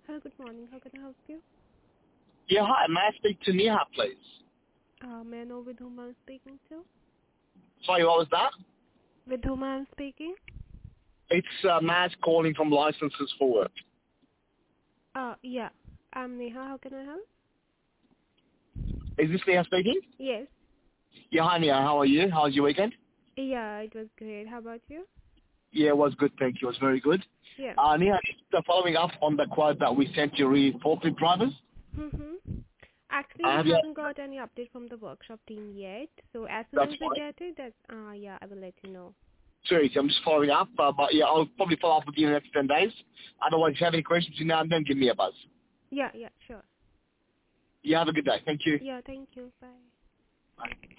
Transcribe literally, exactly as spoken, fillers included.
Hello, good morning. How can I help you? Yeah, hi. May I speak to Neha, please? Uh, may I know with whom I'm speaking to? Sorry, what was that? With whom I'm speaking? It's uh, Matt calling from Licenses for Work. Uh, yeah. I'm Neha. How can I help? Is this Neha speaking? Yes. Yeah, hi Neha. How are you? How was your weekend? Yeah, it was great. How about you? Yeah, it was good, thank you. It was very good. Yeah. Uh, Neha, just uh, following up on the quote that we sent you re forklift drivers. Mm-hmm. Actually, Uh, we have you? haven't got any update from the workshop team yet. So as soon That's as we fine. get it, that uh, yeah, I will let you know. Seriously, I'm just following up. Uh, but yeah, I'll probably follow up with you in the next ten days. Otherwise, if you have any questions between now and then, give me a buzz. Yeah, yeah, sure. You have a good day. Thank you. Yeah, thank you. Bye. Bye.